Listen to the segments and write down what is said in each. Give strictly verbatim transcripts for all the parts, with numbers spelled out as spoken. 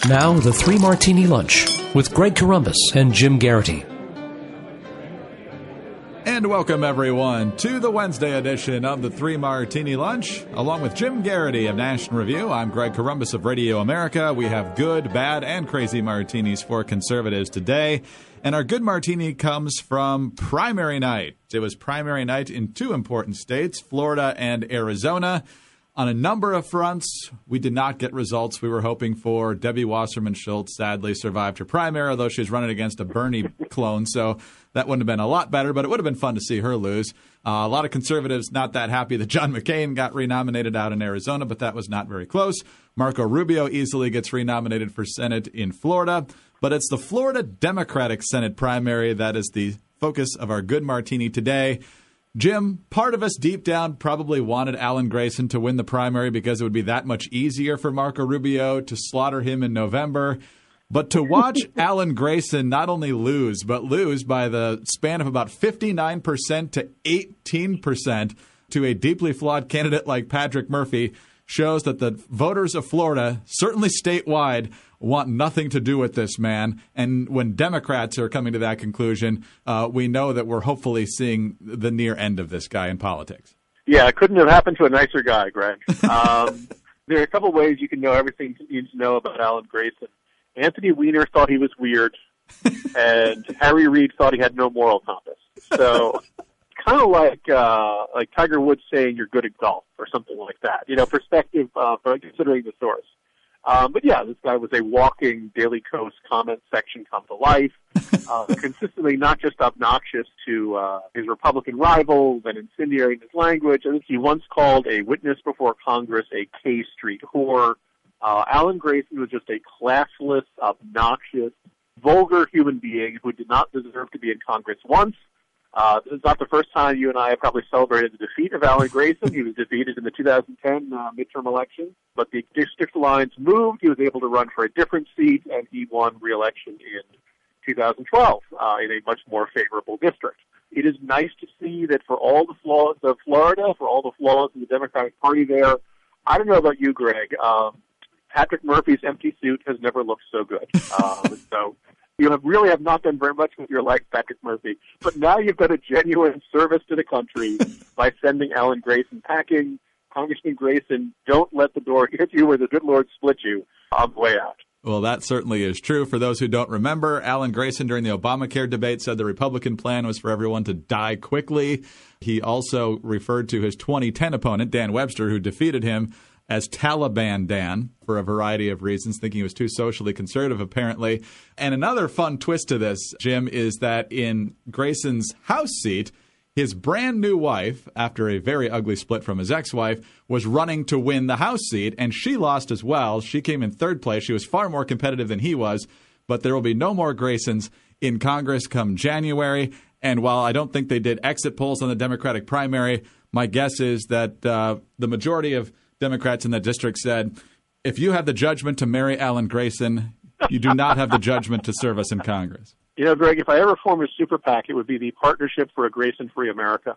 Now, the Three Martini Lunch with Greg Corombos and Jim Garrity. And welcome, everyone, to the Wednesday edition of the Three Martini Lunch. Along with Jim Garrity of National Review, I'm Greg Corombos of Radio America. We have good, bad, and crazy martinis for conservatives today. And our good martini comes from primary night. It was primary night in two important states, Florida and Arizona. On a number of fronts, we did not get results we were hoping for. Debbie Wasserman Schultz sadly survived her primary, although she was running against a Bernie clone, so that wouldn't have been a lot better, but it would have been fun to see her lose. Uh, a lot of conservatives not that happy that John McCain got renominated out in Arizona, but that was not very close. Marco Rubio easily gets renominated for Senate in Florida, but it's the Florida Democratic Senate primary that is the focus of our good martini today. Jim, part of us deep down probably wanted Alan Grayson to win the primary because it would be that much easier for Marco Rubio to slaughter him in November. But to watch Alan Grayson not only lose, but lose by the span of about fifty-nine percent to eighteen percent to a deeply flawed candidate like Patrick Murphy shows that the voters of Florida, certainly statewide, want nothing to do with this man. And when Democrats are coming to that conclusion, uh, we know that we're hopefully seeing the near end of this guy in politics. Yeah, it couldn't have happened to a nicer guy, Greg. Um, there are a couple ways you can know everything you need to know about Alan Grayson. Anthony Weiner thought he was weird, and Harry Reid thought he had no moral compass. So kind of like uh, like Tiger Woods saying you're good at golf or something like that. You know, perspective uh, for considering the source. Um, but yeah, this guy was a walking Daily Kos comment section come to life, uh, consistently not just obnoxious to uh, his Republican rivals and incendiary in his language. I think he once called a witness before Congress a K Street whore. Uh, Alan Grayson was just a classless, obnoxious, vulgar human being who did not deserve to be in Congress once. Uh, this is not the first time you and I have probably celebrated the defeat of Alan Grayson. He was defeated in the two thousand ten uh, midterm election, but the district lines moved. He was able to run for a different seat, and he won re-election in two thousand twelve uh, in a much more favorable district. It is nice to see that for all the flaws of Florida, for all the flaws in the Democratic Party there, I don't know about you, Greg, um, Patrick Murphy's empty suit has never looked so good. Um, so you have really have not done very much with your life, Patrick Murphy. But now you've done a genuine service to the country by sending Alan Grayson packing. Congressman Grayson, don't let the door hit you where the good Lord split you on the way out. Well, that certainly is true. For those who don't remember, Alan Grayson during the Obamacare debate said the Republican plan was for everyone to die quickly. He also referred to his twenty ten opponent, Dan Webster, who defeated him, as Taliban Dan for a variety of reasons, thinking he was too socially conservative, apparently. And another fun twist to this, Jim, is that in Grayson's House seat, his brand new wife, after a very ugly split from his ex-wife, was running to win the House seat, and she lost as well. She came in third place. She was far more competitive than he was, but there will be no more Graysons in Congress come January. And while I don't think they did exit polls on the Democratic primary, my guess is that uh, the majority of Democrats in that district said, if you have the judgment to marry Alan Grayson, you do not have the judgment to serve us in Congress. You know, Greg, if I ever form a super PAC, it would be the Partnership for a Grayson-Free America.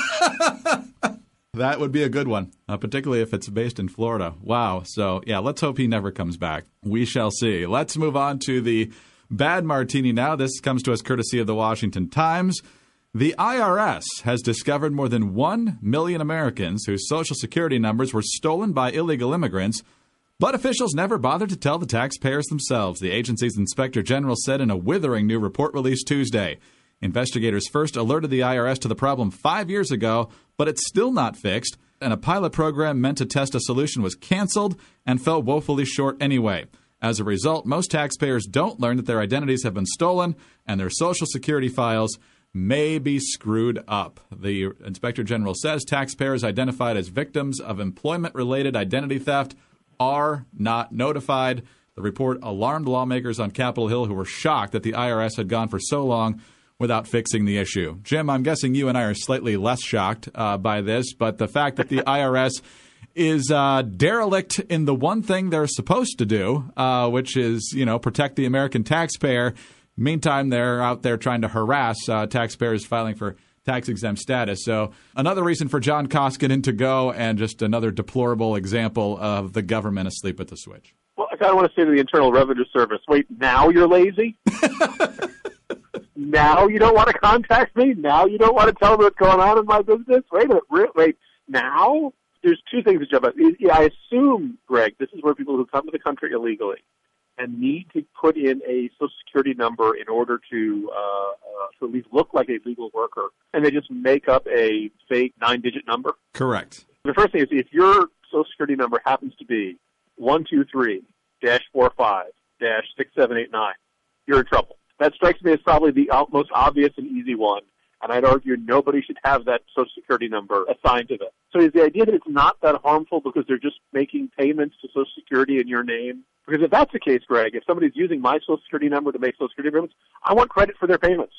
That would be a good one, uh, particularly if it's based in Florida. Wow. So, yeah, let's hope he never comes back. We shall see. Let's move on to the bad martini now. This comes to us courtesy of the Washington Times. The I R S has discovered more than one million Americans whose Social Security numbers were stolen by illegal immigrants, but officials never bothered to tell the taxpayers themselves, the agency's inspector general said in a withering new report released Tuesday. Investigators first alerted the I R S to the problem five years ago, but it's still not fixed, and a pilot program meant to test a solution was canceled and fell woefully short anyway. As a result, most taxpayers don't learn that their identities have been stolen and their Social Security files may be screwed up. The Inspector General says taxpayers identified as victims of employment-related identity theft are not notified. The report alarmed lawmakers on Capitol Hill who were shocked that the I R S had gone for so long without fixing the issue. Jim, I'm guessing you and I are slightly less shocked uh, by this, but the fact that the I R S is uh, derelict in the one thing they're supposed to do, uh, which is, you know, protect the American taxpayer. Meantime, they're out there trying to harass uh, taxpayers filing for tax-exempt status. So another reason for John Koskinen to go, and just another deplorable example of the government asleep at the switch. Well, kind of want to say to the Internal Revenue Service, wait, now you're lazy? Now you don't want to contact me? Now you don't want to tell me what's going on in my business? Wait a minute, re- wait, now? There's two things to jump at. I assume, Greg, this is where people who come to the country illegally and need to put in a Social Security number in order to, uh, uh, to at least look like a legal worker, and they just make up a fake nine-digit number. Correct. The first thing is, if your Social Security number happens to be one two three dash four five dash six seven eight nine, you're in trouble. That strikes me as probably the most obvious and easy one, and I'd argue nobody should have that Social Security number assigned to them. So is the idea that it's not that harmful because they're just making payments to Social Security in your name? Because if that's the case, Greg, if somebody's using my Social Security number to make Social Security payments, I want credit for their payments.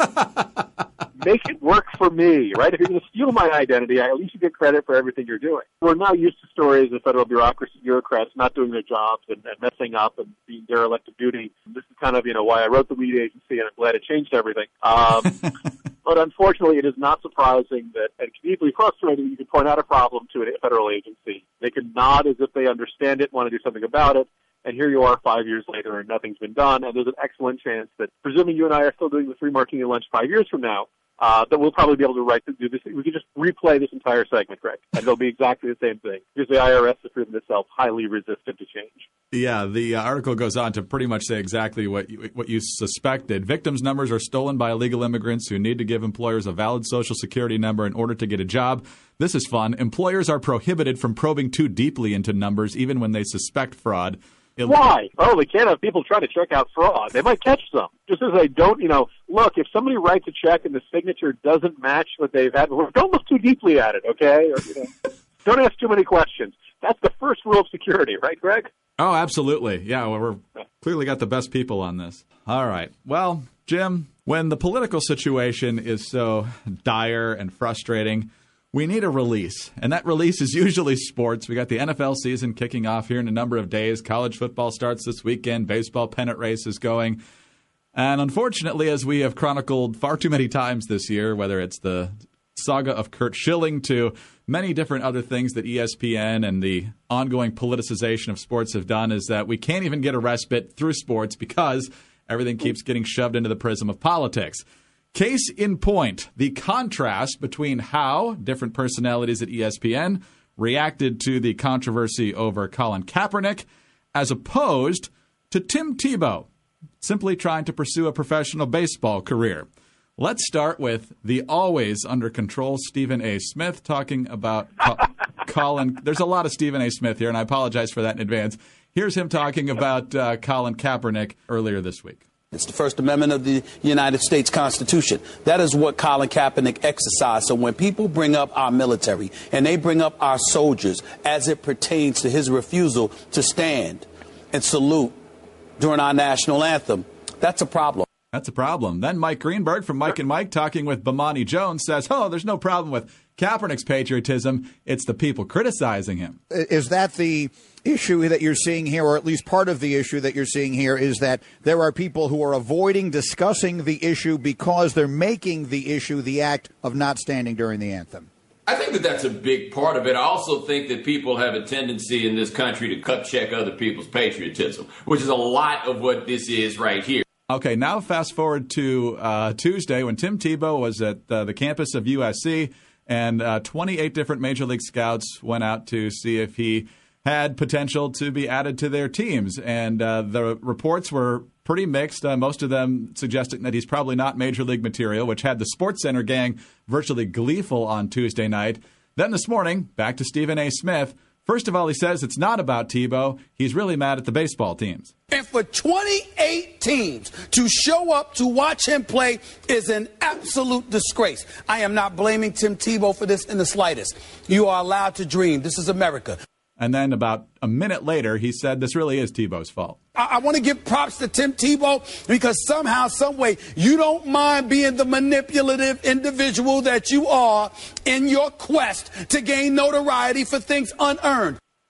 Make it work for me, right? If you're going to steal my identity, I at least you get credit for everything you're doing. We're now used to stories of federal bureaucracy, bureaucrats not doing their jobs and, and messing up and being derelict of duty. This is kind of, you know, why I wrote the lead agency, and I'm glad it changed everything. Um, but unfortunately, it is not surprising that, and deeply frustrating, you can point out a problem to a federal agency. They can nod as if they understand it, want to do something about it. And here you are five years later and nothing's been done. And there's an excellent chance that, presuming you and I are still doing the Free Martini Lunch five years from now, uh, that we'll probably be able to write to do this. We can just replay this entire segment, Greg, and it'll be exactly the same thing. Because the I R S has proven itself highly resistant to change. Yeah, the uh, article goes on to pretty much say exactly what you, what you suspected. Victims' numbers are stolen by illegal immigrants who need to give employers a valid Social Security number in order to get a job. This is fun. Employers are prohibited from probing too deeply into numbers, even when they suspect fraud. Why? Oh, they can't have people trying to check out fraud. They might catch some. Just as they don't, you know, look, if somebody writes a check and the signature doesn't match what they've had before, don't look too deeply at it, okay? Or, you know, don't ask too many questions. That's the first rule of security, right, Greg? Oh, absolutely. Yeah, well, we're clearly got the best people on this. All right. Well, Jim, when the political situation is so dire and frustrating, we need a release, and that release is usually sports. We got the N F L season kicking off here in a number of days. College football starts this weekend. Baseball pennant race is going. And unfortunately, as we have chronicled far too many times this year, whether it's the saga of Curt Schilling to many different other things that E S P N and the ongoing politicization of sports have done, is that we can't even get a respite through sports because everything keeps getting shoved into the prism of politics. Case in point, the contrast between how different personalities at E S P N reacted to the controversy over Colin Kaepernick as opposed to Tim Tebow simply trying to pursue a professional baseball career. Let's start with the always under control Stephen A. Smith talking about Co- Colin. There's a lot of Stephen A. Smith here, and I apologize for that in advance. Here's him talking about uh, Colin Kaepernick earlier this week. It's the First Amendment of the United States Constitution. That is what Colin Kaepernick exercised. So when people bring up our military and they bring up our soldiers as it pertains to his refusal to stand and salute during our national anthem, that's a problem. That's a problem. Then Mike Greenberg from Mike and Mike talking with Bomani Jones says, oh, there's no problem with Kaepernick's patriotism. It's the people criticizing him. Is that the issue that you're seeing here, or at least part of the issue that you're seeing here, is that there are people who are avoiding discussing the issue because they're making the issue the act of not standing during the anthem? I think that that's a big part of it. I also think that people have a tendency in this country to cut check other people's patriotism, which is a lot of what this is right here. Okay, now fast forward to uh, Tuesday when Tim Tebow was at uh, the campus of U S C, and uh, twenty-eight different Major League scouts went out to see if he had potential to be added to their teams. And uh, the reports were pretty mixed, uh, most of them suggesting that he's probably not Major League material, which had the SportsCenter gang virtually gleeful on Tuesday night. Then this morning, back to Stephen A. Smith. First of all, he says it's not about Tebow. He's really mad at the baseball teams. And for twenty-eight teams to show up to watch him play is an absolute disgrace. I am not blaming Tim Tebow for this in the slightest. You are allowed to dream. This is America. And then about a minute later, he said this really is Tebow's fault. I, I want to give props to Tim Tebow because somehow, some way, you don't mind being the manipulative individual that you are in your quest to gain notoriety for things unearned.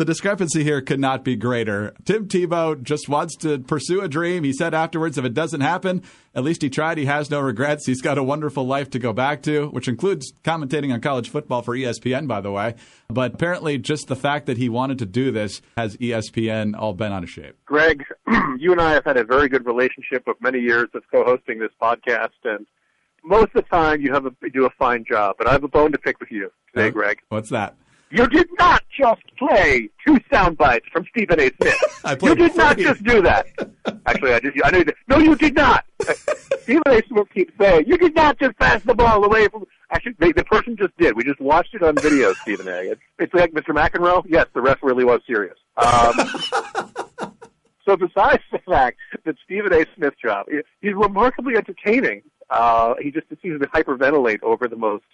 The discrepancy here could not be greater. Tim Tebow just wants to pursue a dream. He said afterwards, if it doesn't happen, at least he tried. He has no regrets. He's got a wonderful life to go back to, which includes commentating on college football for E S P N, by the way. But apparently just the fact that he wanted to do this has E S P N all bent out of shape. Greg, you and I have had a very good relationship of many years of co-hosting this podcast, and most of the time you have a, you do a fine job. But I have a bone to pick with you today, uh, Greg. What's that? You did not just play two sound bites from Stephen A. Smith. I you did three. not just do that. Actually, I did. I know you did. No, you did not. Stephen A. Smith keeps saying, you did not just pass the ball away from... Actually, the, the person just did. We just watched it on video, Stephen A. It's, it's like Mister McEnroe. Yes, the ref really was serious. Um, so besides the fact that Stephen A. Smith's job, he's remarkably entertaining. Uh, he just seems to hyperventilate over the most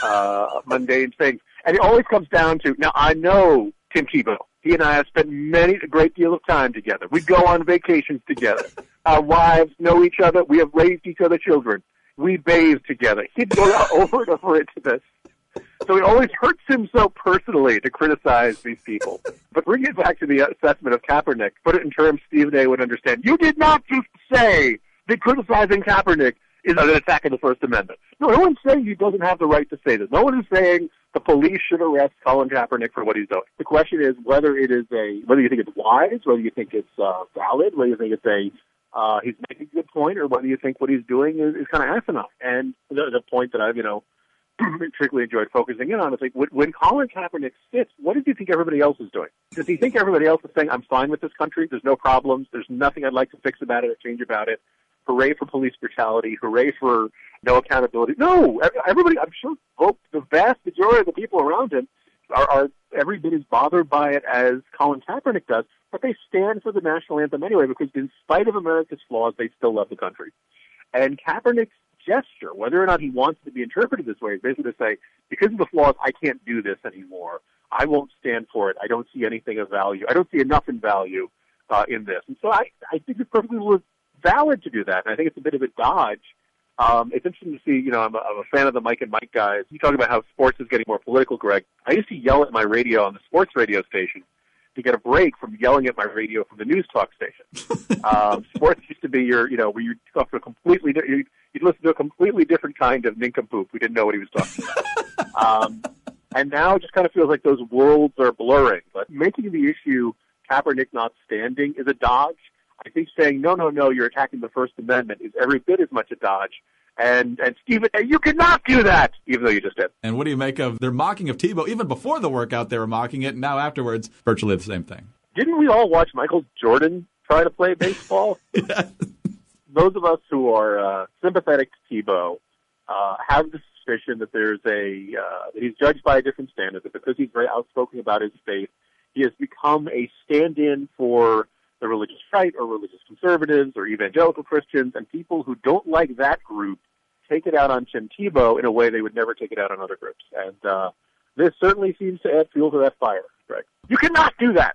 uh, mundane things. And it always comes down to, now I know Tim Tebow. He and I have spent many, a great deal of time together. We go on vacations together. Our wives know each other. We have raised each other's children. We bathe together. He'd go over and over into this. So it always hurts him so personally to criticize these people. But bring it back to the assessment of Kaepernick. Put it in terms Stephen A. would understand. You did not just say that criticizing Kaepernick is an attack on the First Amendment. No, no one's saying he doesn't have the right to say this. No one is saying the police should arrest Colin Kaepernick for what he's doing. The question is whether it is a, whether you think it's wise, whether you think it's uh, valid, whether you think it's a, uh, he's making a good point, or whether you think what he's doing is, is kind of asinine. And the, the point that I've, you know, particularly enjoyed focusing in on is like, when, when Colin Kaepernick sits, what does he think everybody else is doing? Does he think everybody else is saying, I'm fine with this country, there's no problems, there's nothing I'd like to fix about it or change about it? Hooray for police brutality, hooray for no accountability. No, everybody, I'm sure the vast majority of the people around him are, are every bit as bothered by it as Colin Kaepernick does, but they stand for the national anthem anyway because in spite of America's flaws, they still love the country. And Kaepernick's gesture, whether or not he wants to be interpreted this way, is basically to say, because of the flaws, I can't do this anymore. I won't stand for it. I don't see anything of value. I don't see enough in value uh, in this. And so I, I think it's perfectly valid to do that, and I think it's a bit of a dodge. Um, it's interesting to see, you know, I'm a, I'm a fan of the Mike and Mike guys. You talk about how sports is getting more political, Greg. I used to yell at my radio on the sports radio station to get a break from yelling at my radio from the news talk station. um, sports used to be your, you know, where you talk to a completely, you'd, you'd listen to a completely different kind of nincompoop who didn't know what he was talking about. um, and now it just kind of feels like those worlds are blurring. But making the issue Kaepernick not standing is a dodge. I think saying, no, no, no, you're attacking the First Amendment is every bit as much a dodge. And, and Stephen, you cannot do that, even though you just did. And what do you make of their mocking of Tebow? Even before the workout, they were mocking it, and now afterwards, virtually the same thing. Didn't we all watch Michael Jordan try to play baseball? Yes. Those of us who are uh, sympathetic to Tebow uh, have the suspicion that there's a uh, that he's judged by a different standard, that because he's very outspoken about his faith, he has become a stand-in for the religious right or religious conservatives or evangelical Christians, and people who don't like that group take it out on Tim Tebow in a way they would never take it out on other groups. And uh, this certainly seems to add fuel to that fire, Greg. You cannot do that.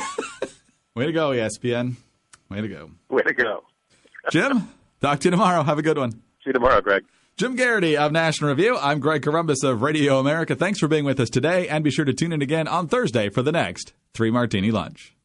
Way to go, E S P N. Way to go. Way to go. Jim, talk to you tomorrow. Have a good one. See you tomorrow, Greg. Jim Garrity of National Review. I'm Greg Corombos of Radio America. Thanks for being with us today, and be sure to tune in again on Thursday for the next Three Martini Lunch.